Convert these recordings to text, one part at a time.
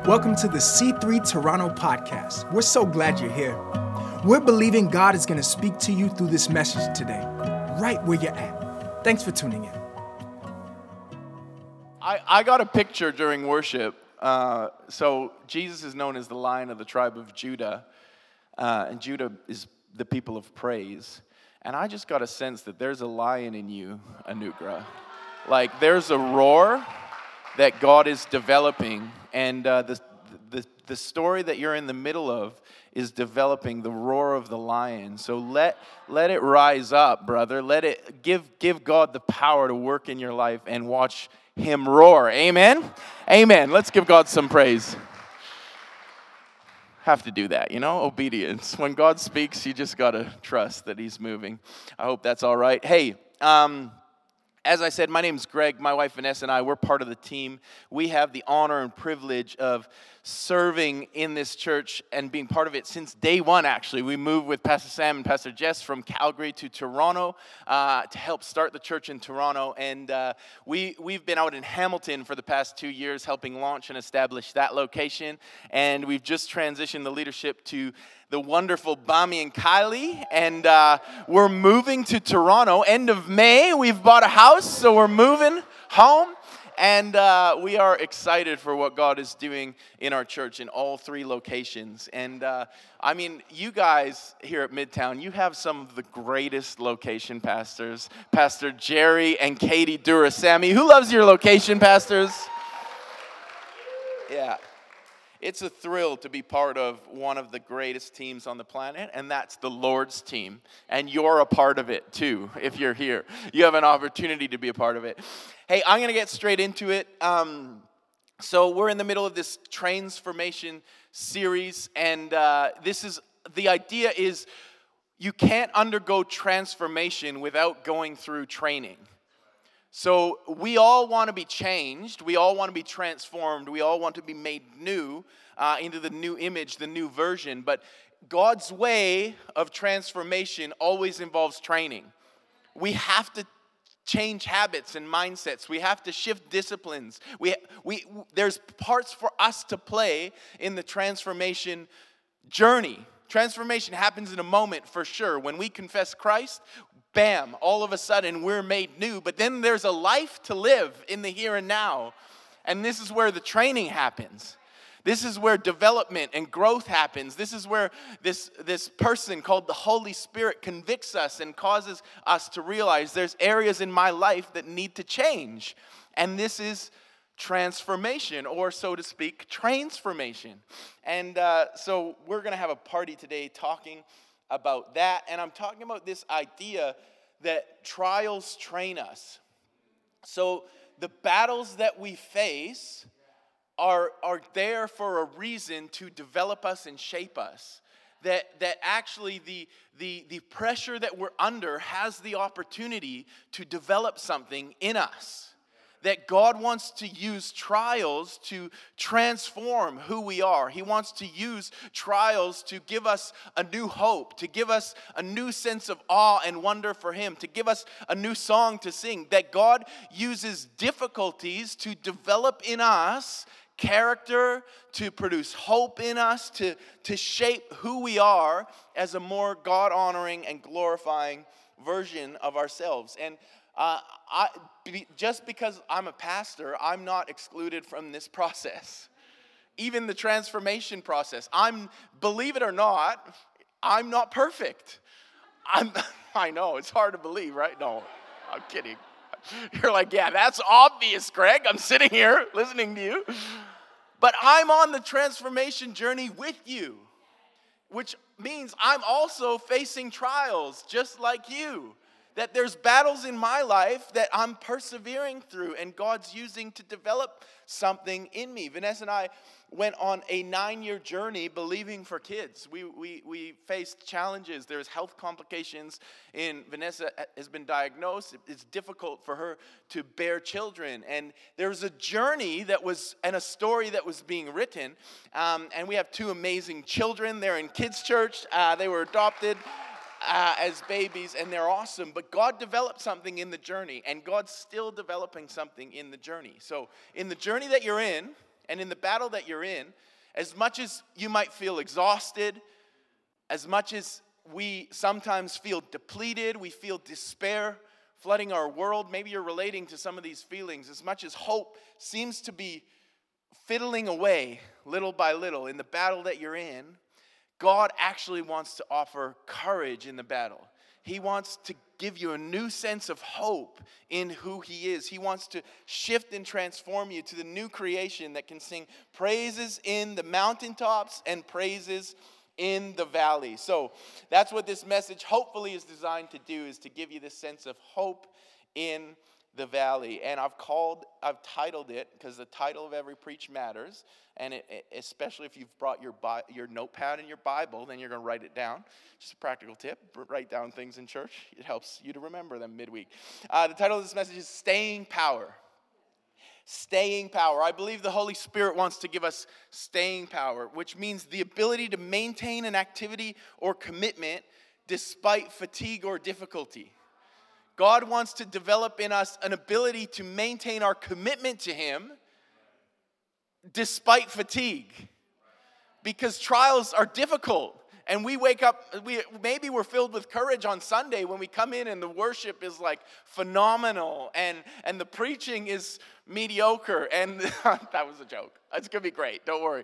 Welcome to the C3 Toronto podcast. We're so glad you're here. We're believing God is going to speak to you through this message today, right where you're at. Thanks for tuning in. I got a picture during worship. So Jesus is known as the Lion of the tribe of Judah, and Judah is the people of praise. And I just got a sense that there's a lion in you, Anugrah. Like there's a roar that God is developing, and the story that you're in the middle of is developing the roar of the lion. So let it rise up, brother. Let it give God the power to work in your life and watch Him roar. Amen? Amen. Let's give God some praise. Have to do that, obedience. When God speaks, you just got to trust that He's moving. I hope that's all right. Hey, as I said, my name's Greg. My wife Vanessa and I, we're part of the team. We have the honor and privilege of serving in this church and being part of it since day one, actually. We moved with Pastor Sam and Pastor Jess from Calgary to Toronto to help start the church in Toronto. And we've been out in Hamilton for the past 2 years helping launch and establish that location. And we've just transitioned the leadership to the wonderful Bami and Kylie, and we're moving to Toronto end of May. We've bought a house, so we're moving home, and we are excited for what God is doing in our church in all 3 locations. And you guys here at Midtown, you have some of the greatest location pastors, Pastor Jerry and Katie Durasamy. Who loves your location pastors? Yeah. It's a thrill to be part of one of the greatest teams on the planet, and that's the Lord's team. And you're a part of it, too, if you're here. You have an opportunity to be a part of it. Hey, I'm going to get straight into it. So we're in the middle of this transformation series, and the idea is you can't undergo transformation without going through training. So we all want to be changed, we all want to be transformed, we all want to be made new into the new image, the new version. But God's way of transformation always involves training. We have to change habits and mindsets. We have to shift disciplines. There's parts for us to play in the transformation journey. Transformation happens in a moment for sure. When we confess Christ, bam, all of a sudden we're made new. But then there's a life to live in the here and now. And this is where the training happens. This is where development and growth happens. This is where this person called the Holy Spirit convicts us and causes us to realize there's areas in my life that need to change. And this is transformation, or so to speak, transformation. And so we're going to have a party today talking about that. And I'm talking about this idea that trials train us. So the battles that we face are there for a reason to develop us and shape us. That actually the pressure that we're under has the opportunity to develop something in us. That God wants to use trials to transform who we are. He wants to use trials to give us a new hope, to give us a new sense of awe and wonder for Him, to give us a new song to sing. That God uses difficulties to develop in us character, to produce hope in us, to shape who we are as a more God-honoring and glorifying version of ourselves. And just because I'm a pastor, I'm not excluded from this process. Even the transformation process. Believe it or not, I'm not perfect. I know, it's hard to believe, right? No, I'm kidding. You're like, yeah, that's obvious, Greg. I'm sitting here listening to you. But I'm on the transformation journey with you, which means I'm also facing trials just like you. That there's battles in my life that I'm persevering through and God's using to develop something in me. Vanessa and I went on a 9-year journey believing for kids. We faced challenges. There's health complications. Vanessa has been diagnosed. It's difficult for her to bear children. And there was a journey and a story that was being written. And we have 2 amazing children. They're in kids' church. They were adopted as babies, and they're awesome. But God developed something in the journey, and God's still developing something in the journey. So in the journey that you're in, And in the battle that you're in, as much as you might feel exhausted, as much as we sometimes feel depleted, we feel despair flooding our world, maybe you're relating to some of these feelings, as much as hope seems to be fiddling away little by little in the battle that you're in, God actually wants to offer courage in the battle. He wants to give you a new sense of hope in who He is. He wants to shift and transform you to the new creation that can sing praises in the mountaintops and praises in the valley. So that's what this message hopefully is designed to do, is to give you this sense of hope in the valley. And I've titled it, because the title of every preach matters, and especially if you've brought your notepad and your Bible, then you're going to write it down. Just a practical tip: write down things in church. It helps you to remember them midweek. The title of this message is Staying Power. Staying power. I believe the Holy Spirit wants to give us staying power, which means the ability to maintain an activity or commitment despite fatigue or difficulty. God wants to develop in us an ability to maintain our commitment to Him despite fatigue. Because trials are difficult. And we wake up, maybe we're filled with courage on Sunday when we come in and the worship is like phenomenal and the preaching is mediocre. And that was a joke. It's going to be great. Don't worry.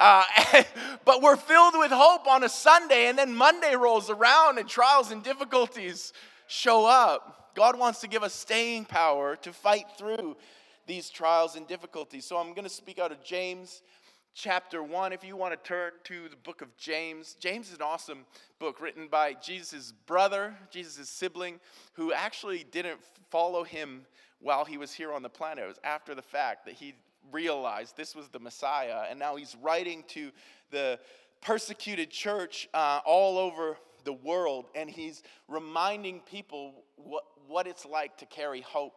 But we're filled with hope on a Sunday, and then Monday rolls around and trials and difficulties show up. God wants to give us staying power to fight through these trials and difficulties. So I'm going to speak out of James chapter 1. If you want to turn to the book of James. James is an awesome book written by Jesus' brother, Jesus' sibling, who actually didn't follow him while he was here on the planet. It was after the fact that he realized this was the Messiah, and now he's writing to the persecuted church all over the world, and he's reminding people what it's like to carry hope,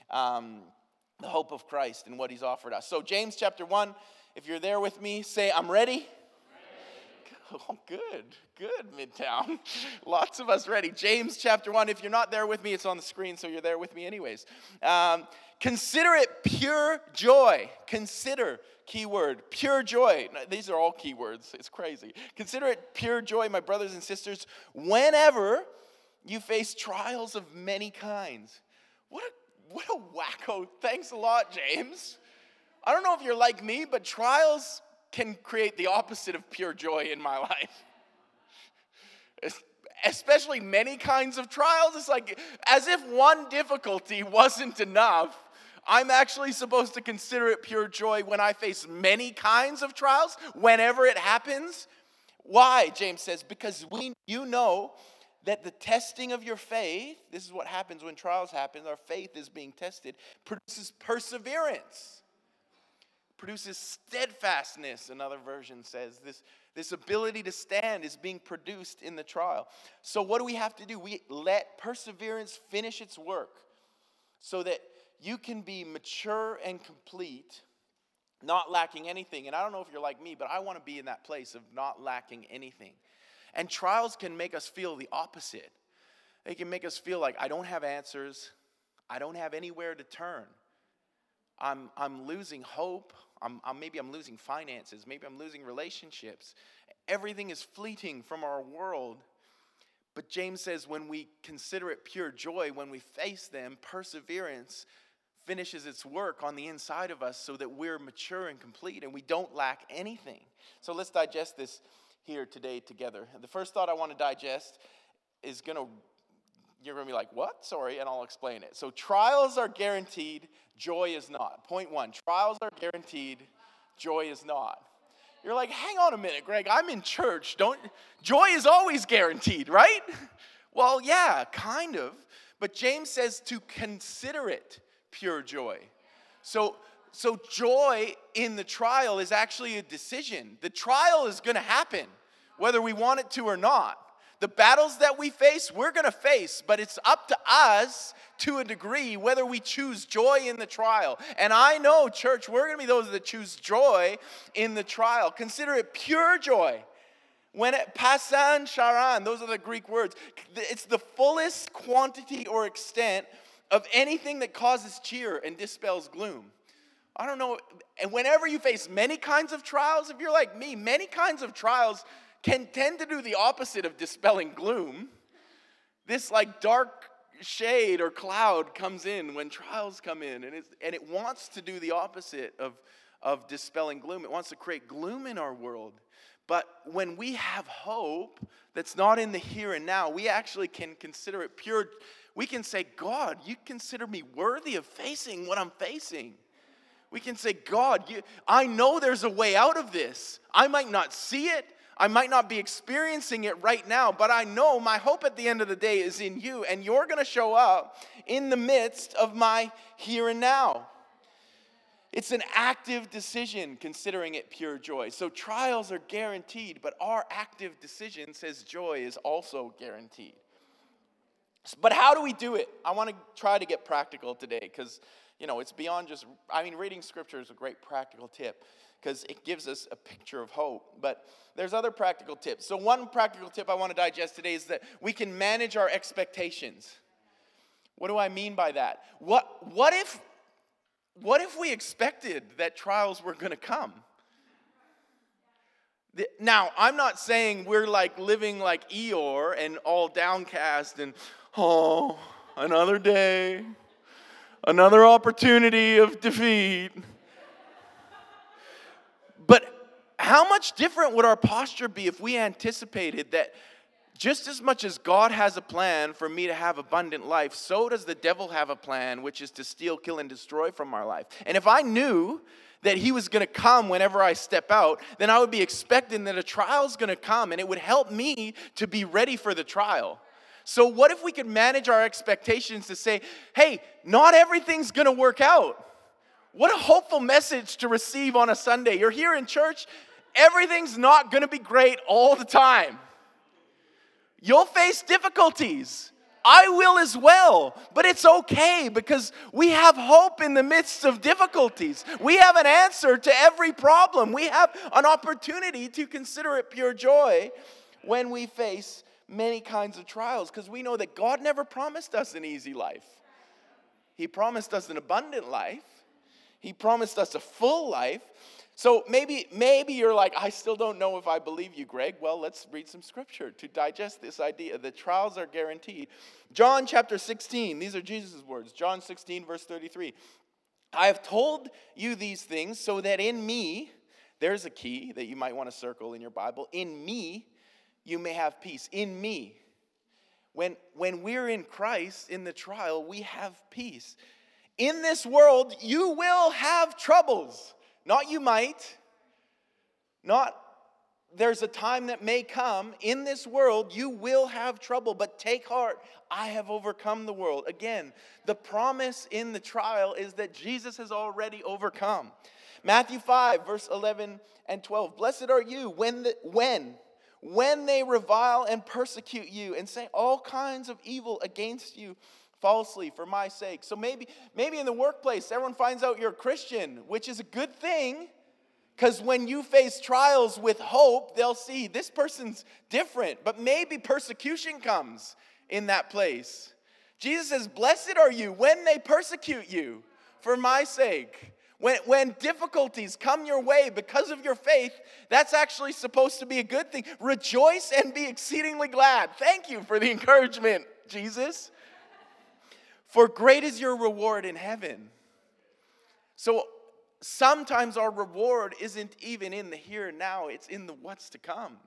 the hope of Christ and what He's offered us. So James chapter 1, if you're there with me, say, I'm ready. Oh, good, Midtown. Lots of us ready. James chapter 1, if you're not there with me, it's on the screen, so you're there with me anyways. Consider it pure joy. Consider, keyword, pure joy. These are all keywords. It's crazy. Consider it pure joy, my brothers and sisters, whenever you face trials of many kinds. What a wacko. Thanks a lot, James. I don't know if you're like me, but trials can create the opposite of pure joy in my life. Especially many kinds of trials. It's like as if one difficulty wasn't enough. I'm actually supposed to consider it pure joy when I face many kinds of trials, whenever it happens. Why? James says, because you know that the testing of your faith, this is what happens when trials happen, our faith is being tested, produces perseverance. Produces steadfastness, another version says. This ability to stand is being produced in the trial. So what do we have to do? We let perseverance finish its work so that you can be mature and complete, not lacking anything. And I don't know if you're like me, but I want to be in that place of not lacking anything. And trials can make us feel the opposite. They can make us feel like I don't have answers. I don't have anywhere to turn. I'm losing hope. Maybe I'm losing finances. Maybe I'm losing relationships. Everything is fleeting from our world. But James says when we consider it pure joy, when we face them, perseverance finishes its work on the inside of us so that we're mature and complete and we don't lack anything. So let's digest this here today together. The first thought I want to digest is you're going to be like, what? Sorry, and I'll explain it. So trials are guaranteed, joy is not. Point 1, trials are guaranteed, joy is not. You're like, hang on a minute, Greg, I'm in church. Joy is always guaranteed, right? Well, yeah, kind of. But James says to consider it pure joy. So joy in the trial is actually a decision. The trial is going to happen, whether we want it to or not. The battles that we face, we're going to face, but it's up to us to a degree whether we choose joy in the trial. And I know, church, we're going to be those that choose joy in the trial. Consider it pure joy. Pasan sharan, those are the Greek words. It's the fullest quantity or extent of anything that causes cheer and dispels gloom. I don't know. And whenever you face many kinds of trials, if you're like me, many kinds of trials can tend to do the opposite of dispelling gloom. This like dark shade or cloud comes in when trials come in, and it wants to do the opposite of dispelling gloom. It wants to create gloom in our world. But when we have hope that's not in the here and now, we actually can consider it pure. We can say, God, you consider me worthy of facing what I'm facing. We can say, God, I know there's a way out of this. I might not see it. I might not be experiencing it right now, but I know my hope at the end of the day is in you, and you're going to show up in the midst of my here and now. It's an active decision, considering it pure joy. So trials are guaranteed, but our active decision says joy is also guaranteed. But how do we do it? I want to try to get practical today because, it's beyond just, reading scripture is a great practical tip because it gives us a picture of hope. But there's other practical tips. So one practical tip I want to digest today is that we can manage our expectations. What do I mean by that? What if we expected that trials were going to come? Now, I'm not saying we're like living like Eeyore and all downcast and, another day, another opportunity of defeat. But how much different would our posture be if we anticipated that just as much as God has a plan for me to have abundant life, so does the devil have a plan, which is to steal, kill, and destroy from our life. And if I knew that he was going to come whenever I step out, then I would be expecting that a trial's going to come, and it would help me to be ready for the trial. So what if we could manage our expectations to say, hey, not everything's going to work out. What a hopeful message to receive on a Sunday. You're here in church, everything's not going to be great all the time. You'll face difficulties. I will as well. But it's okay because we have hope in the midst of difficulties. We have an answer to every problem. We have an opportunity to consider it pure joy when we face many kinds of trials because we know that God never promised us an easy life. He promised us an abundant life. He promised us a full life. So maybe you're like, I still don't know if I believe you, Greg. Well, let's read some scripture to digest this idea. The trials are guaranteed. John chapter 16, these are Jesus' words. John 16, verse 33. I have told you these things so that in me, there's a key that you might want to circle in your Bible. In me, you may have peace. In me. When we're in Christ, in the trial, we have peace. In this world, you will have troubles. Not you might. Not there's a time that may come. In this world, you will have trouble. But take heart, I have overcome the world. Again, the promise in the trial is that Jesus has already overcome. Matthew 5, verse 11 and 12. Blessed are you when they revile and persecute you and say all kinds of evil against you falsely for my sake. So maybe in the workplace, everyone finds out you're a Christian, which is a good thing, because when you face trials with hope, they'll see this person's different. But maybe persecution comes in that place. Jesus says, blessed are you when they persecute you for my sake. When difficulties come your way because of your faith, that's actually supposed to be a good thing. Rejoice and be exceedingly glad. Thank you for the encouragement, Jesus. For great is your reward in heaven. So sometimes our reward isn't even in the here and now, it's in the what's to come.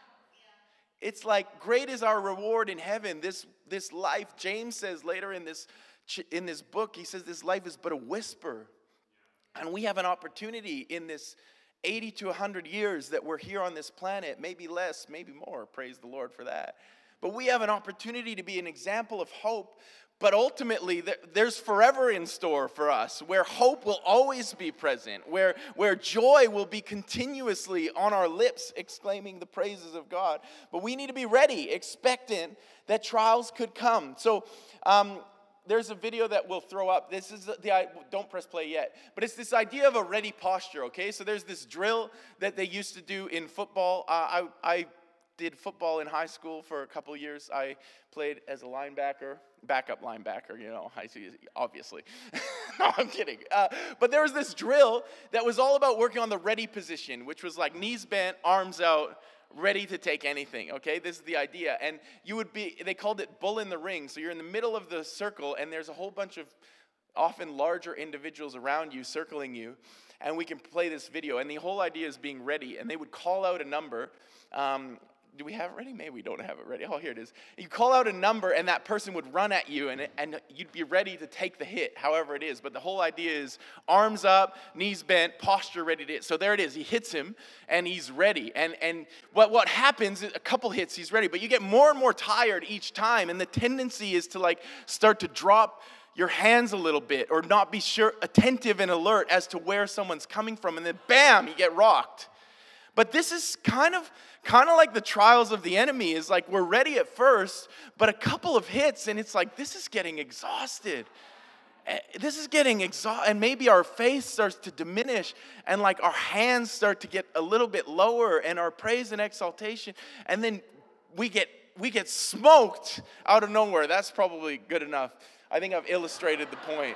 It's like great is our reward in heaven. This life, James says later in this book, he says this life is but a whisper. And we have an opportunity in this 80 to 100 years that we're here on this planet, maybe less, maybe more, praise the Lord for that. But we have an opportunity to be an example of hope. But ultimately, there's forever in store for us, where hope will always be present, where joy will be continuously on our lips, exclaiming the praises of God. But we need to be ready, expectant that trials could come. So there's a video that we'll throw up. This is don't press play yet, but it's this idea of a ready posture, okay? So there's this drill that they used to do in football. I did football in high school for a couple years. I played as a linebacker, backup linebacker, obviously. No, I'm kidding. But there was this drill that was all about working on the ready position, which was like knees bent, arms out, ready to take anything, okay? This is the idea. And they called it bull in the ring. So you're in the middle of the circle, and there's a whole bunch of often larger individuals around you circling you, and we can play this video. And the whole idea is being ready, and they would call out a number. Do we have it ready? Maybe we don't have it ready. Oh, here it is. You call out a number, and that person would run at you, and you'd be ready to take the hit, however it is. But the whole idea is arms up, knees bent, posture ready to hit. So there it is. He hits him, and he's ready. And what happens is a couple hits, he's ready. But you get more and more tired each time, and the tendency is to start to drop your hands a little bit or not be attentive and alert as to where someone's coming from. And then, bam, you get rocked. But this is kind of like the trials of the enemy. Is like we're ready at first, but a couple of hits, and it's like, this is getting exhausted. And maybe our faith starts to diminish, and like our hands start to get a little bit lower, and our praise and exaltation, and then we get smoked out of nowhere. That's probably good enough. I think I've illustrated the point.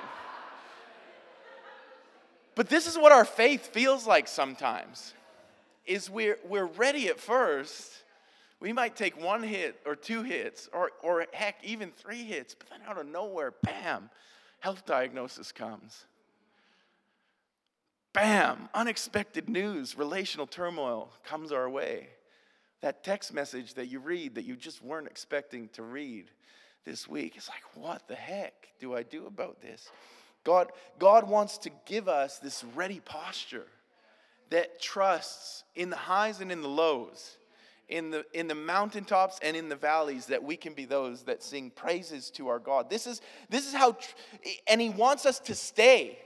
But this is what our faith feels like sometimes. Is we're ready at first. We might take one hit or two hits or heck, even three hits, but then out of nowhere, bam, health diagnosis comes. Bam, unexpected news, relational turmoil comes our way. That text message that you read that you just weren't expecting to read this week, it's like, what the heck do I do about this? God wants to give us this ready posture that trusts in the highs and in the lows, in the mountaintops and in the valleys, that we can be those that sing praises to our God. This is how, and He wants us to stay.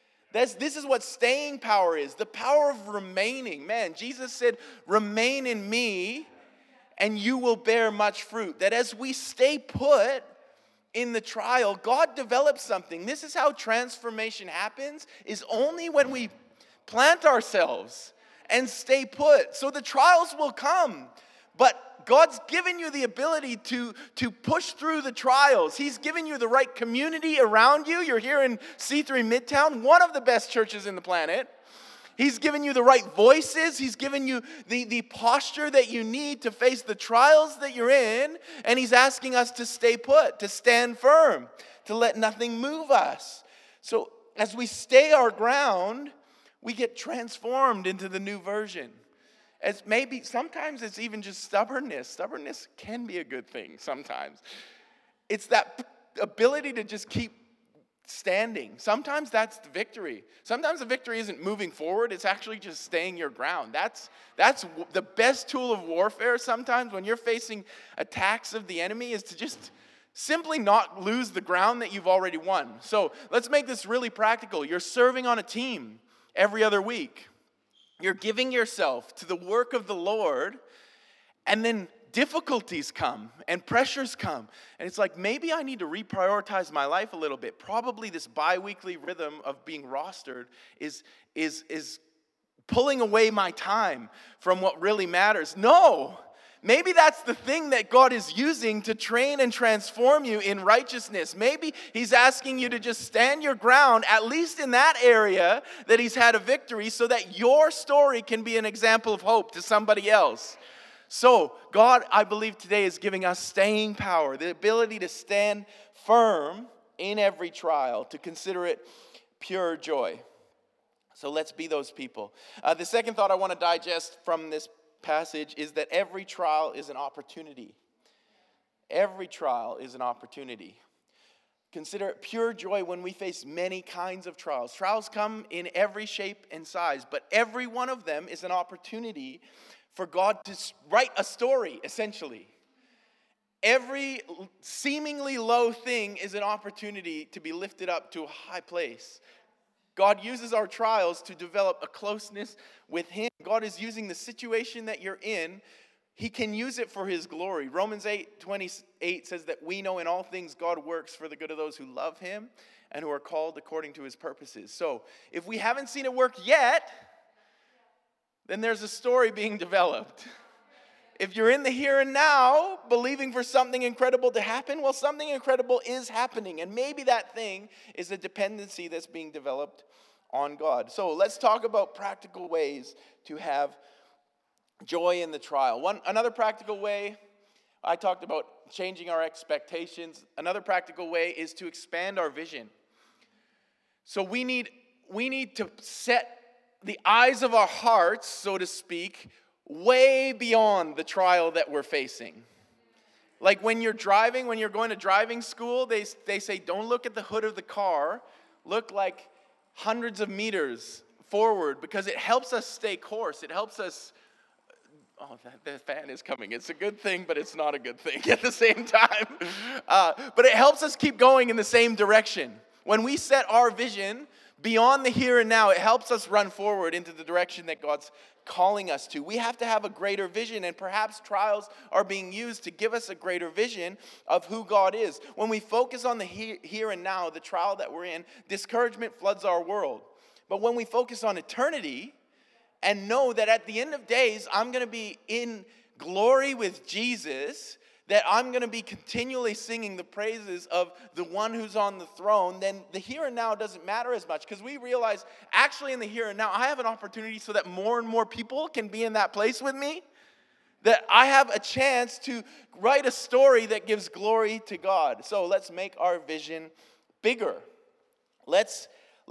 This is what staying power is, the power of remaining. Man, Jesus said, remain in me and you will bear much fruit. That as we stay put in the trial, God develops something. This is how transformation happens, is only when we plant ourselves and stay put. So the trials will come, but God's given you the ability to push through the trials. He's given you the right community around you. You're here in C3 Midtown, one of the best churches in the planet. He's given you the right voices. He's given you the posture that you need to face the trials that you're in. And He's asking us to stay put, to stand firm, to let nothing move us. So as we stay our ground, we get transformed into the new version. As maybe sometimes it's even just stubbornness. Stubbornness can be a good thing sometimes. It's that ability to just keep standing. Sometimes that's the victory. Sometimes the victory isn't moving forward. It's actually just staying your ground. That's the best tool of warfare sometimes when you're facing attacks of the enemy, is to just simply not lose the ground that you've already won. So let's make this really practical. You're serving on a team every other week. You're giving yourself to the work of the Lord, and then difficulties come and pressures come. And it's like, maybe I need to reprioritize my life a little bit. Probably this bi-weekly rhythm of being rostered is pulling away my time from what really matters. No! Maybe that's the thing that God is using to train and transform you in righteousness. Maybe He's asking you to just stand your ground, at least in that area that He's had a victory, so that your story can be an example of hope to somebody else. So God, I believe today, is giving us staying power, the ability to stand firm in every trial, to consider it pure joy. So let's be those people. The second thought I want to digest from this passage is that every trial is an opportunity. Every trial is an opportunity. Consider it pure joy when we face many kinds of trials. Trials come in every shape and size, but every one of them is an opportunity for God to write a story, essentially. Every seemingly low thing is an opportunity to be lifted up to a high place. God uses our trials to develop a closeness with Him. God is using the situation that you're in. He can use it for His glory. Romans 8:28 says that we know in all things God works for the good of those who love Him and who are called according to His purposes. So if we haven't seen it work yet, then there's a story being developed. If you're in the here and now, believing for something incredible to happen, well, something incredible is happening. And maybe that thing is a dependency that's being developed on God. So let's talk about practical ways to have joy in the trial. Another practical way, I talked about changing our expectations. Another practical way is to expand our vision. So we need to set the eyes of our hearts, so to speak, way beyond the trial that we're facing. Like when you're driving, when you're going to driving school, they say, don't look at the hood of the car. Look like hundreds of meters forward, because it helps us stay course. It helps us, the fan is coming. It's a good thing, but it's not a good thing at the same time. But it helps us keep going in the same direction. When we set our vision beyond the here and now, it helps us run forward into the direction that God's calling us to. We have to have a greater vision, and perhaps trials are being used to give us a greater vision of who God is. When we focus on the here and now, the trial that we're in, discouragement floods our world. But when we focus on eternity and know that at the end of days, I'm going to be in glory with Jesus, that I'm going to be continually singing the praises of the one who's on the throne, then the here and now doesn't matter as much, because we realize actually in the here and now, I have an opportunity so that more and more people can be in that place with me, that I have a chance to write a story that gives glory to God. So let's make our vision bigger. Let's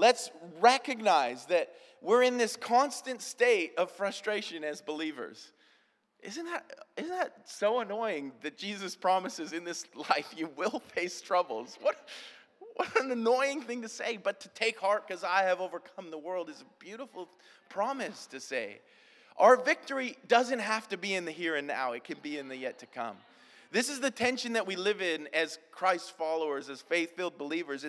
recognize that we're in this constant state of frustration as believers. Isn't that so annoying that Jesus promises in this life you will face troubles? What an annoying thing to say, but to take heart because I have overcome the world is a beautiful promise to say. Our victory doesn't have to be in the here and now. It can be in the yet to come. This is the tension that we live in as Christ followers, as faith-filled believers.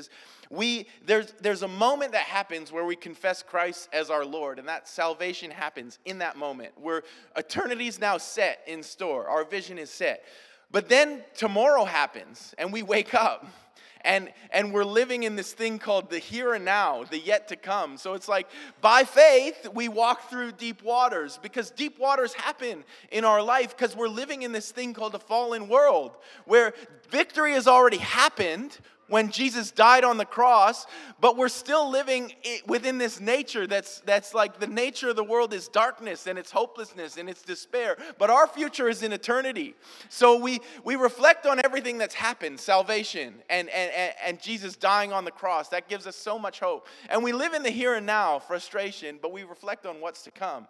There's a moment that happens where we confess Christ as our Lord, and that salvation happens in that moment, where eternity is now set in store. Our vision is set. But then tomorrow happens, and we wake up. And we're living in this thing called the here and now, the yet to come. So it's like, by faith, we walk through deep waters, because deep waters happen in our life because we're living in this thing called a fallen world, where victory has already happened when Jesus died on the cross, but we're still living within this nature that's like the nature of the world is darkness and it's hopelessness and it's despair. But our future is in eternity. So we reflect on everything that's happened, salvation and Jesus dying on the cross. That gives us so much hope. And we live in the here and now, frustration, but we reflect on what's to come.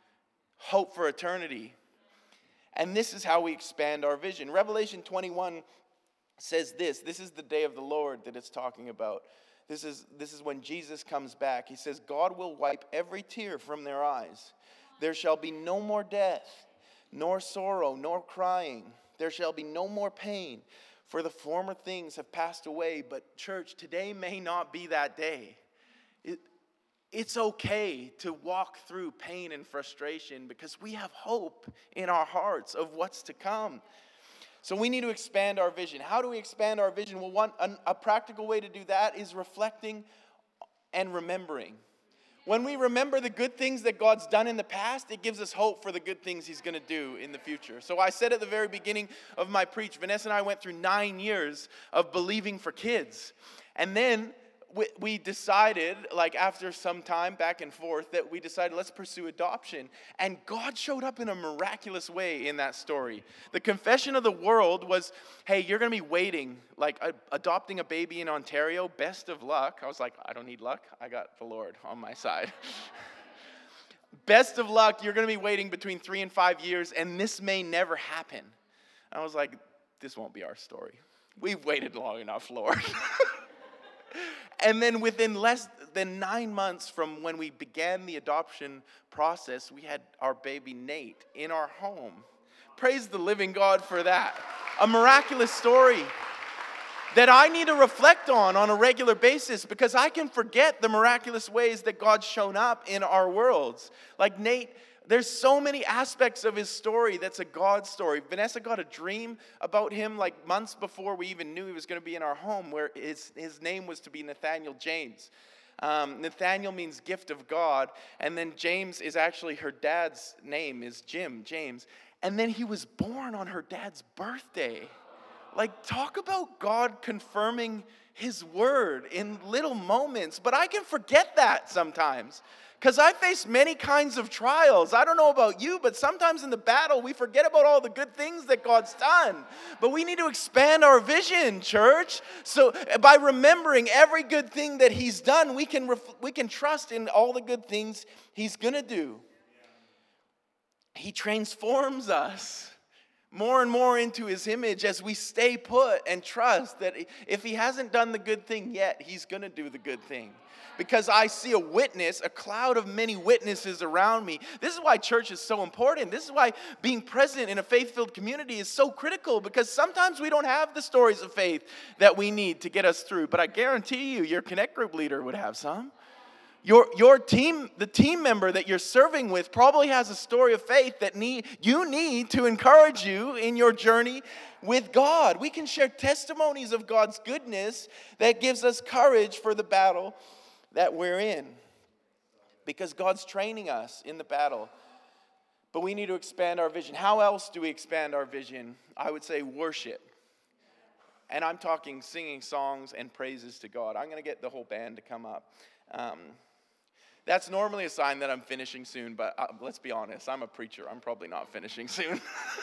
Hope for eternity. And this is how we expand our vision. Revelation 21 says this is the day of the Lord that it's talking about. This is when Jesus comes back. He says, God will wipe every tear from their eyes. There shall be no more death, nor sorrow, nor crying. There shall be no more pain, for the former things have passed away. But church, today may not be that day. It's okay to walk through pain and frustration because we have hope in our hearts of what's to come. So we need to expand our vision. How do we expand our vision? Well, a practical way to do that is reflecting and remembering. When we remember the good things that God's done in the past, it gives us hope for the good things He's going to do in the future. So I said at the very beginning of my preach, Vanessa and I went through 9 years of believing for kids. And then we decided, like after some time back and forth, that we decided let's pursue adoption. And God showed up in a miraculous way in that story. The confession of the world was, hey, you're going to be waiting, like adopting a baby in Ontario, best of luck. I was like, I don't need luck. I got the Lord on my side. Best of luck. You're going to be waiting between 3 and 5 years, and this may never happen. I was like, this won't be our story. We've waited long enough, Lord. And then within less than 9 months from when we began the adoption process, we had our baby Nate in our home. Praise the living God for that. A miraculous story that I need to reflect on a regular basis, because I can forget the miraculous ways that God's shown up in our worlds. Like Nate, there's so many aspects of his story that's a God story. Vanessa got a dream about him like months before we even knew he was going to be in our home, where his name was to be Nathaniel James. Nathaniel means gift of God, and then James is actually her dad's name is James. And then he was born on her dad's birthday. Like, talk about God confirming his word in little moments. But I can forget that sometimes because I face many kinds of trials. I don't know about you, but sometimes in the battle, we forget about all the good things that God's done. But we need to expand our vision, church. So by remembering every good thing that he's done, we can trust in all the good things he's going to do. He transforms us more and more into his image as we stay put and trust that if he hasn't done the good thing yet, he's going to do the good thing. Because I see a witness, a cloud of many witnesses around me. This is why church is so important. This is why being present in a faith-filled community is so critical, because sometimes we don't have the stories of faith that we need to get us through. But I guarantee you, your Connect Group leader would have some. Your team, the team member that you're serving with probably has a story of faith that you need to encourage you in your journey with God. We can share testimonies of God's goodness that gives us courage for the battle that we're in. Because God's training us in the battle. But we need to expand our vision. How else do we expand our vision? I would say worship. And I'm talking singing songs and praises to God. I'm going to get the whole band to come up. That's normally a sign that I'm finishing soon, but let's be honest, I'm a preacher. I'm probably not finishing soon.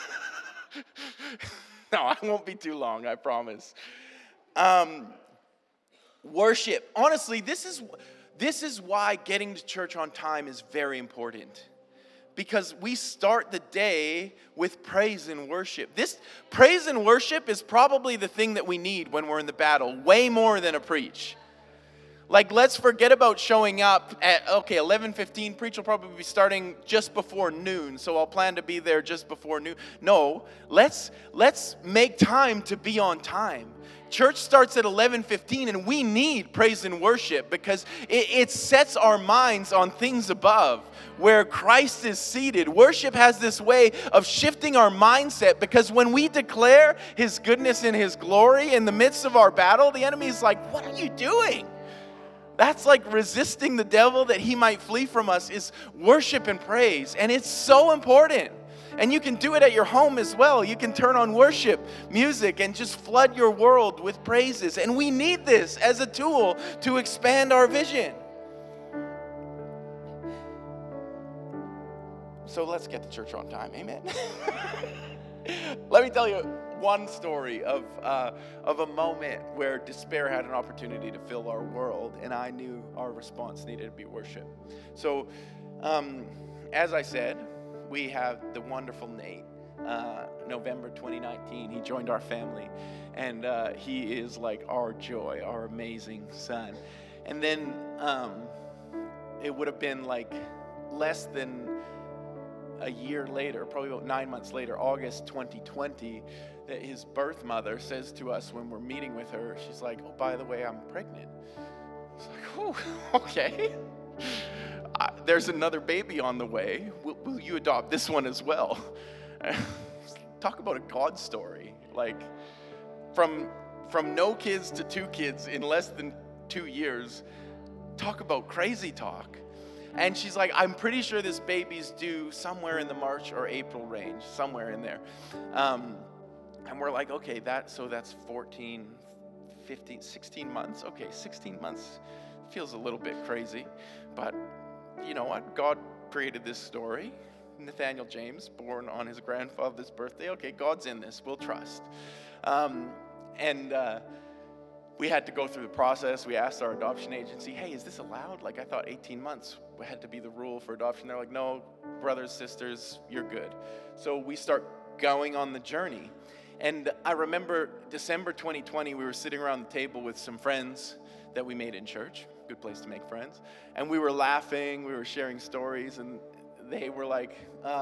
No, I won't be too long, I promise. Worship. Honestly, this is why getting to church on time is very important. Because we start the day with praise and worship. This praise and worship is probably the thing that we need when we're in the battle, way more than a preach. Like, let's forget about showing up at, 11:15. Preach will probably be starting just before noon, so I'll plan to be there just before noon. No, let's make time to be on time. Church starts at 11:15, and we need praise and worship because it sets our minds on things above, where Christ is seated. Worship has this way of shifting our mindset, because when we declare his goodness and his glory in the midst of our battle, the enemy is like, what are you doing? That's like resisting the devil that he might flee from us, is worship and praise. And it's so important. And you can do it at your home as well. You can turn on worship music and just flood your world with praises. And we need this as a tool to expand our vision. So let's get to church on time. Amen. Let me tell you one story of a moment where despair had an opportunity to fill our world, and I knew our response needed to be worship. So, as I said, we have the wonderful Nate. November 2019, he joined our family, and he is like our joy, our amazing son. And then it would have been like less than a year later, probably about 9 months later, August 2020, that his birth mother says to us when we're meeting with her, she's like, oh, by the way, I'm pregnant. It's like, oh, okay. There's another baby on the way. Will you adopt this one as well? Talk about a God story. Like, from no kids to 2 kids in less than 2 years. Talk about crazy talk. And she's like, I'm pretty sure this baby's due somewhere in the March or April range, somewhere in there. And we're like, okay, that's 14, 15, 16 months. Okay, 16 months feels a little bit crazy. But you know what? God created this story. Nathaniel James, born on his grandfather's birthday. Okay, God's in this. We'll trust. We had to go through the process. We asked our adoption agency, hey, is this allowed? Like, I thought 18 months had to be the rule for adoption. They're like, no, brothers, sisters, you're good. So we start going on the journey. And I remember December 2020, we were sitting around the table with some friends that we made in church. Good place to make friends. And we were laughing, we were sharing stories, and they were like,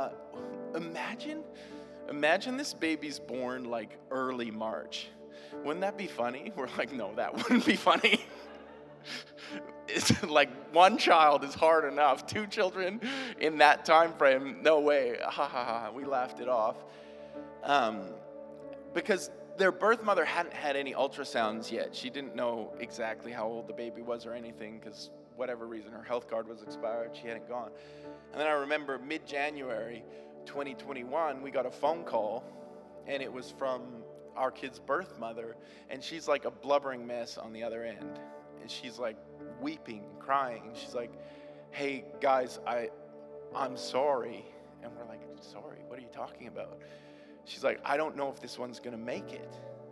imagine this baby's born like early March. Wouldn't that be funny? We're like, no, that wouldn't be funny. It's like 1 child is hard enough. 2 children in that time frame, no way. Ha ha ha. We laughed it off. Because their birth mother hadn't had any ultrasounds yet. She didn't know exactly how old the baby was or anything, because whatever reason, her health card was expired. She hadn't gone. And then I remember mid-January, 2021, we got a phone call, and it was from our kid's birth mother, and she's like a blubbering mess on the other end. And she's like weeping, crying. She's like, hey guys, I'm sorry. And we're like, sorry, what are you talking about? She's like, I don't know if this one's gonna make it.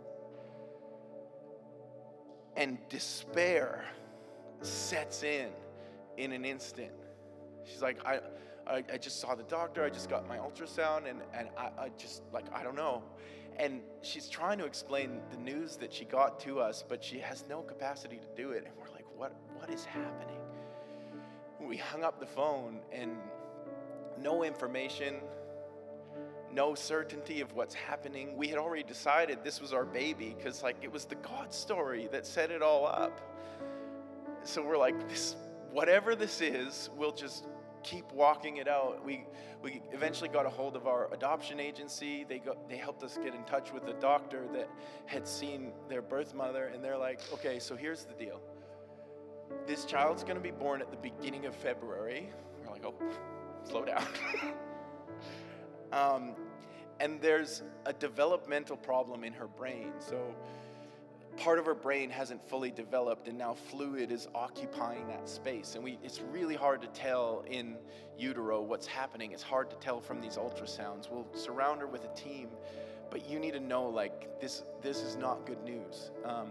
And despair sets in an instant. She's like, I just saw the doctor, I just got my ultrasound, and I just, like, I don't know. And she's trying to explain the news that she got to us, but she has no capacity to do it. And we're like, what is happening? We hung up the phone, and no information, no certainty of what's happening. We had already decided this was our baby, because like it was the God story that set it all up. So we're like, whatever this is, we'll just keep walking it out. We eventually got a hold of our adoption agency. They helped us get in touch with the doctor that had seen their birth mother, and they're like, okay, so here's the deal. This child's going to be born at the beginning of February. We're like, oh, slow down. And there's a developmental problem in her brain. So part of her brain hasn't fully developed, and now fluid is occupying that space. And it's really hard to tell in utero what's happening. It's hard to tell from these ultrasounds. We'll surround her with a team, but you need to know, like, this is not good news.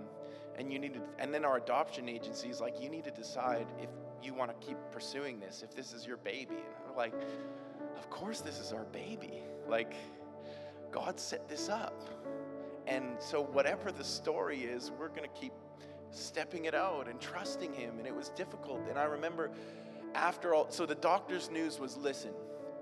And then our adoption agency is like, you need to decide if you want to keep pursuing this, if this is your baby. And we're like, of course this is our baby. Like, God set this up. And so whatever the story is, we're going to keep stepping it out and trusting him. And it was difficult. And I remember so the doctor's news was, listen,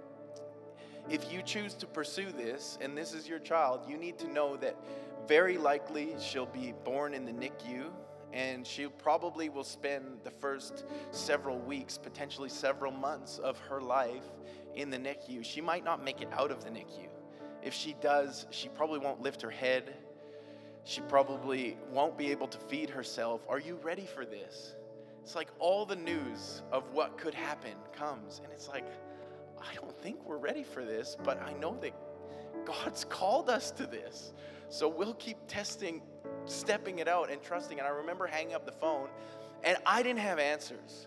if you choose to pursue this, and this is your child, you need to know that very likely she'll be born in the NICU, and she probably will spend the first several weeks, potentially several months of her life in the NICU. She might not make it out of the NICU. If she does, she probably won't lift her head. She probably won't be able to feed herself. Are you ready for this? It's like all the news of what could happen comes, and it's like, I don't think we're ready for this, but I know that God's called us to this. So we'll keep testing, stepping it out and trusting. And I remember hanging up the phone, and I didn't have answers.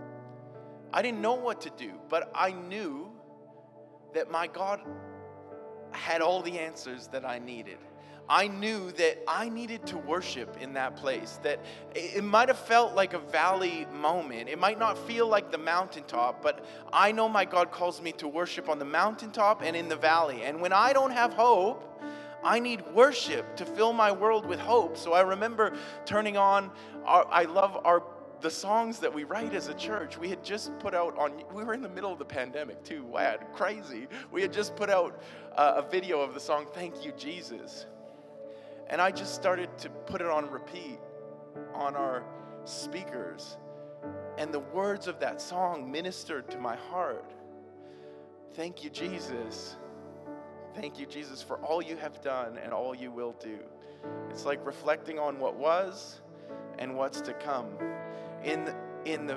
I didn't know what to do, but I knew that my God had all the answers that I needed. I knew that I needed to worship in that place, that it might have felt like a valley moment. It might not feel like the mountaintop, but I know my God calls me to worship on the mountaintop and in the valley. And when I don't have hope, I need worship to fill my world with hope. So I remember turning on, the songs that we write as a church. We had just put out we were in the middle of the pandemic too. Wow, crazy. We had just put out a video of the song, Thank You, Jesus. And I just started to put it on repeat on our speakers. And the words of that song ministered to my heart. Thank you, Jesus. Thank you, Jesus, for all you have done and all you will do. It's like reflecting on what was and what's to come. In the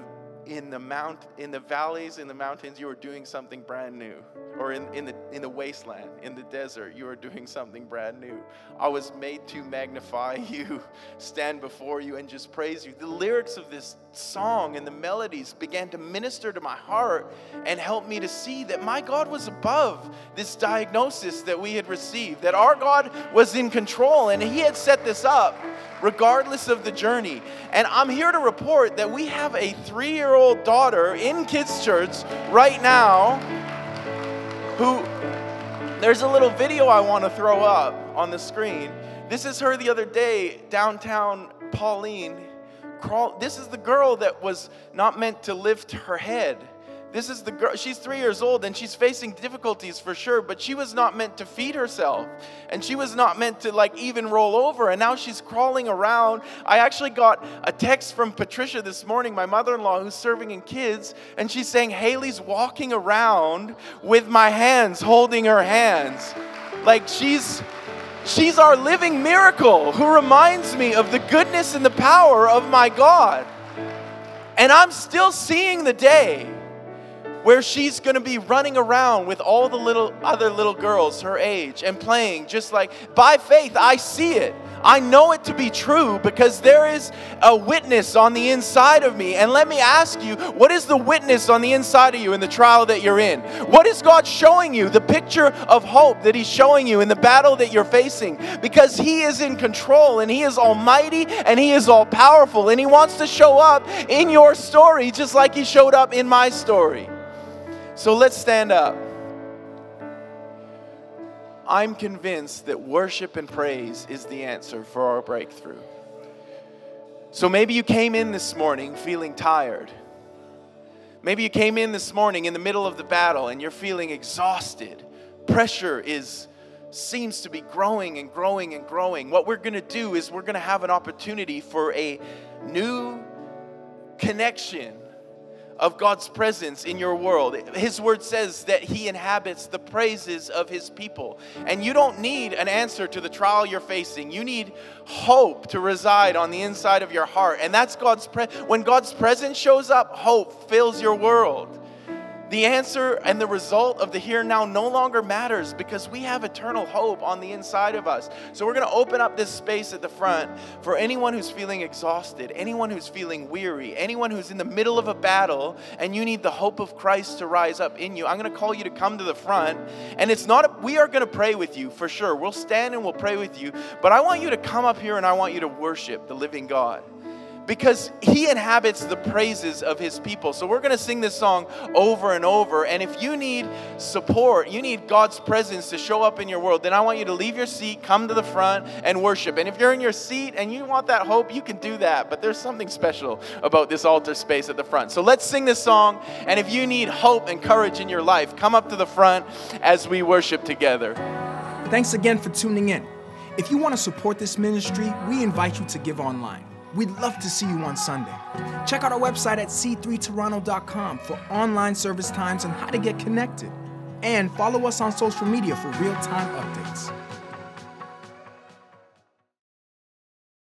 valleys, in the mountains, you are doing something brand new. Or in the wasteland, in the desert, you are doing something brand new. I was made to magnify you, stand before you, and just praise you. The lyrics of this song and the melodies began to minister to my heart and help me to see that my God was above this diagnosis that we had received, that our God was in control, and he had set this up regardless of the journey. And I'm here to report that we have a 3-year-old daughter in Kids Church right now who, there's a little video I want to throw up on the screen. This is her the other day, downtown Pauline. This is the girl that was not meant to lift her head. This is the girl, she's 3 years old and she's facing difficulties for sure, but she was not meant to feed herself. And she was not meant to even roll over. And now she's crawling around. I actually got a text from Patricia this morning, my mother-in-law who's serving in kids, and she's saying, Haley's walking around with my hands, holding her hands. Like she's our living miracle who reminds me of the goodness and the power of my God. And I'm still seeing the day where she's going to be running around with all the other little girls her age and playing just like, by faith, I see it. I know it to be true because there is a witness on the inside of me. And let me ask you, what is the witness on the inside of you in the trial that you're in? What is God showing you? The picture of hope that He's showing you in the battle that you're facing. Because He is in control and He is almighty and He is all powerful. And He wants to show up in your story just like He showed up in my story. So let's stand up. I'm convinced that worship and praise is the answer for our breakthrough. So maybe you came in this morning feeling tired. Maybe you came in this morning in the middle of the battle and you're feeling exhausted. Pressure seems to be growing and growing and growing. What we're going to do is we're going to have an opportunity for a new connection of God's presence in your world. His word says that He inhabits the praises of His people. And you don't need an answer to the trial you're facing. You need hope to reside on the inside of your heart. And that's when God's presence shows up, hope fills your world. The answer and the result of the here and now no longer matters because we have eternal hope on the inside of us. So we're going to open up this space at the front for anyone who's feeling exhausted, anyone who's feeling weary, anyone who's in the middle of a battle and you need the hope of Christ to rise up in you. I'm going to call you to come to the front. And we are going to pray with you for sure. We'll stand and we'll pray with you. But I want you to come up here and I want you to worship the living God. Because He inhabits the praises of His people. So we're going to sing this song over and over. And if you need support, you need God's presence to show up in your world, then I want you to leave your seat, come to the front, and worship. And if you're in your seat and you want that hope, you can do that. But there's something special about this altar space at the front. So let's sing this song. And if you need hope and courage in your life, come up to the front as we worship together. Thanks again for tuning in. If you want to support this ministry, we invite you to give online. We'd love to see you on Sunday. Check out our website at c3toronto.com for online service times and how to get connected. And follow us on social media for real-time updates.